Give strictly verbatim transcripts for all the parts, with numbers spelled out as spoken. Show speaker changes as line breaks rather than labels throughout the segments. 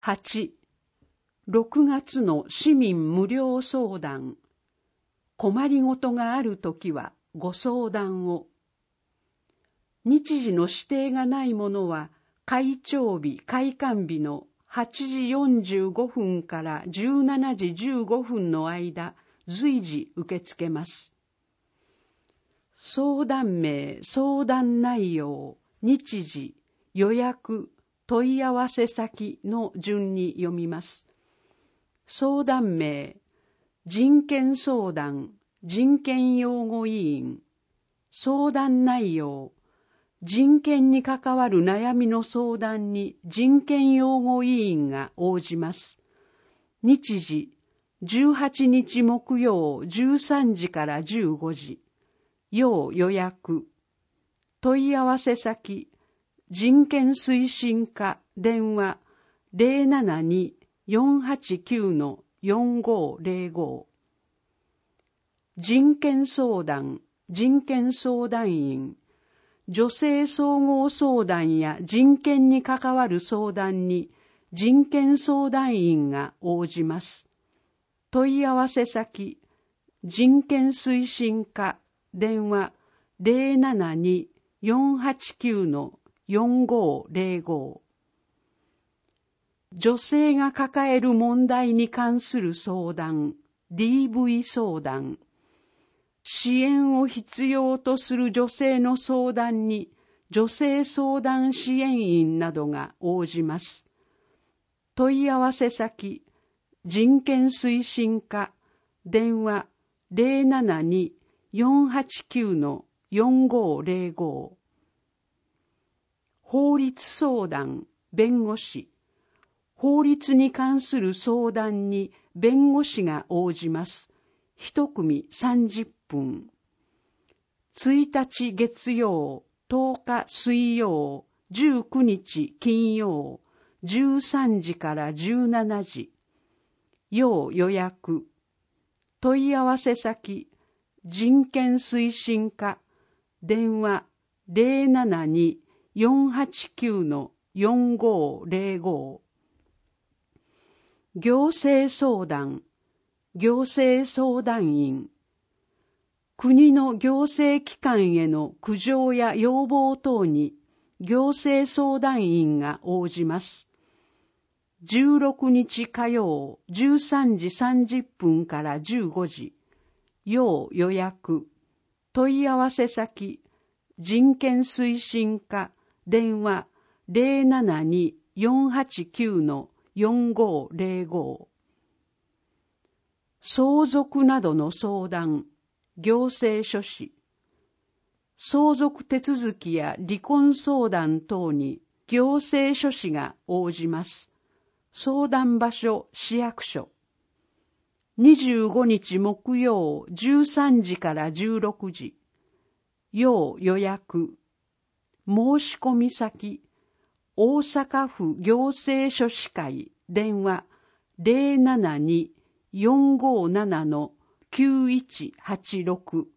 はち、ろくがつの市民無料相談。困りごとがあるときはご相談を。日時の指定がないものは、開帳日、開館日のはちじよんじゅうごふんからじゅうしちじじゅうごふんの間、随時受け付けます。相談名、相談内容、日時、予約、問い合わせ先の順に読みます。相談名、人権相談、人権擁護委員。相談内容、人権に関わる悩みの相談に人権擁護委員が応じます。日時、じゅうはちにち木曜じゅうさんじからじゅうごじ。要予約。問い合わせ先、人権推進課電話 ゼロななに よんはちきゅう よんごゼロご。人権相談、人権相談員。女性総合相談や人権に関わる相談に人権相談員が応じます。問い合わせ先、人権推進課電話 ゼロななに よんはちきゅう よんごゼロご。女性が抱える問題に関する相談、ディーブイ 相談。支援を必要とする女性の相談に女性相談支援員などが応じます。問い合わせ先、人権推進課電話 ゼロななに よんはちきゅう よんごゼロご。法律相談、弁護士。法律に関する相談に弁護士が応じます。一組さんじゅっぷん。ついたち月曜、とおか水曜、じゅうくにち金曜、じゅうさんじからじゅうしちじ。要予約。問い合わせ先、人権推進課、電話 ゼロななに よんはちきゅう よんごゼロご。行政相談、行政相談員。国の行政機関への苦情や要望等に行政相談員が応じます。じゅうろくにち火曜じゅうさんじさんじゅっぷんからじゅうごじ。要予約。問い合わせ先、人権推進課電話 ゼロななに よんはちきゅう よんごゼロご。相続などの相談、行政書士。相続手続きや離婚相談等に行政書士が応じます。相談場所、市役所。にじゅうごにち木曜じゅうさんじからじゅうろくじ。要予約。申し込み先、大阪府行政書士会電話 ゼロななに よんごなな きゅういちはちろく。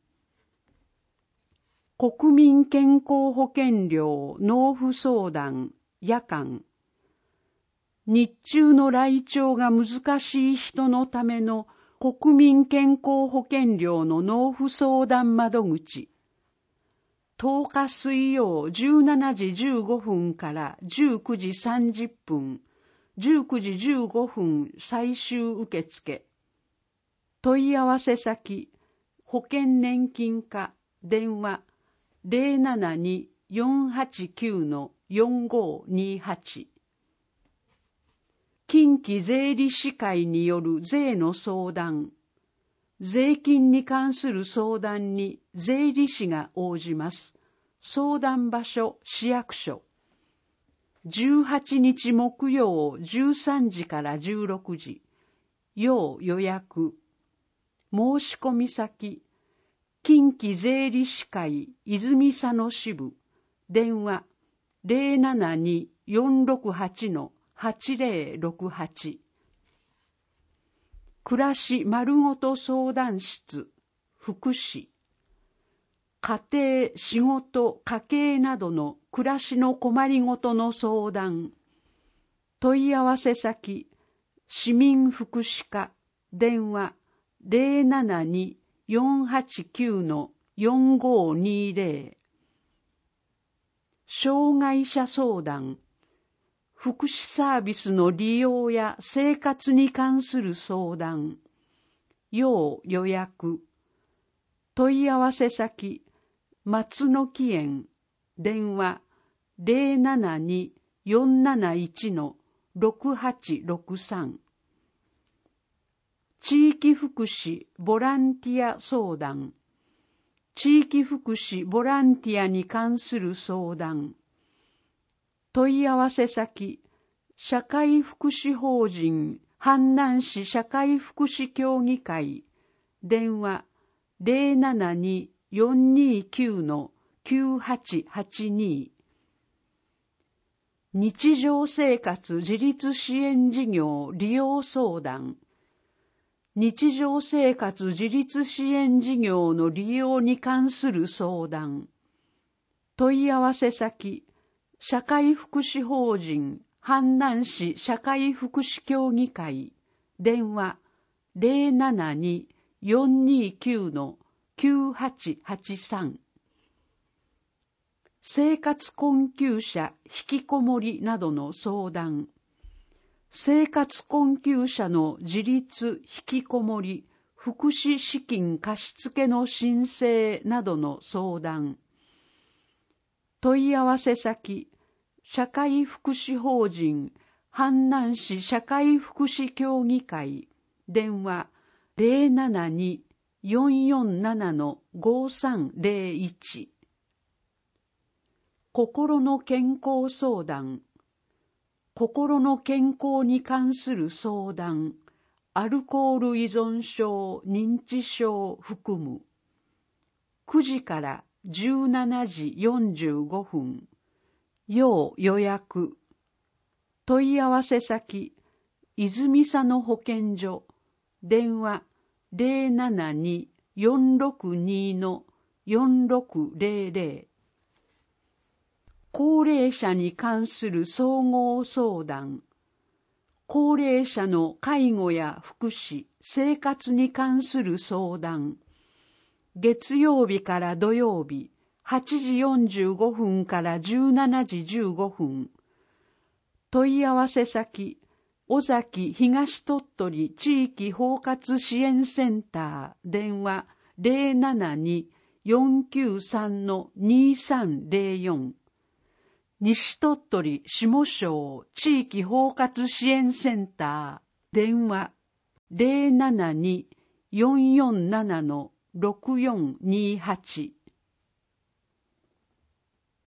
国民健康保険料納付相談、夜間。日中の来庁が難しい人のための国民健康保険料の納付相談窓口。とおか水曜じゅうしちじじゅうごふんからじゅうくじさんじゅっぷん、じゅうくじじゅうごふん最終受付。問い合わせ先、保険年金課電話 ゼロななに よんはちきゅう よんごにはち。近畿税理士会による税の相談。税金に関する相談に税理士が応じます。相談場所、市役所。じゅうはちにち木曜じゅうさんじからじゅうろくじ。要予約。申し込み先、近畿税理士会泉佐野支部。電話ゼロななに よんろくはち はちゼロろくはち。暮らし丸ごと相談室、福祉。家庭、仕事、家計などの暮らしの困りごとの相談。 問い合わせ先、市民福祉課、電話 ゼロななに よんはちきゅう よんごにゼロ。障害者相談、福祉サービスの利用や生活に関する相談、要予約、問い合わせ先、松の木園、電話 ゼロななに よんなないち ろくはちろくさん。地域福祉ボランティア相談、地域福祉ボランティアに関する相談、問い合わせ先、社会福祉法人阪南市社会福祉協議会、電話 ゼロななに よんにきゅう きゅうはちはちに。日常生活自立支援事業利用相談、日常生活自立支援事業の利用に関する相談、問い合わせ先、社会福祉法人阪南市社会福祉協議会、電話 ゼロななに よんにきゅう きゅうはちはちさん。生活困窮者引きこもりなどの相談、生活困窮者の自立引きこもり福祉資金貸付の申請などの相談、問い合わせ先、社会福祉法人阪南市社会福祉協議会、電話 ゼロななに よんよんなな ごさんゼロいち。心の健康相談、心の健康に関する相談、アルコール依存症、認知症含む。くじからじゅうしちじよんじゅうごふん。要予約。問い合わせ先、泉佐野保健所。電話 ゼロななに よんろくに よんろくゼロゼロ。高齢者に関する総合相談、高齢者の介護や福祉、生活に関する相談、月曜日から土曜日、はちじよんじゅうごふんからじゅうしちじじゅうごふん。問い合わせ先、尾崎東鳥取地域包括支援センター、電話 ゼロななに よんきゅうさん にさんゼロよん。西鳥取下庄地域包括支援センター、電話 ゼロななに よんよんなな ろくよんにはち。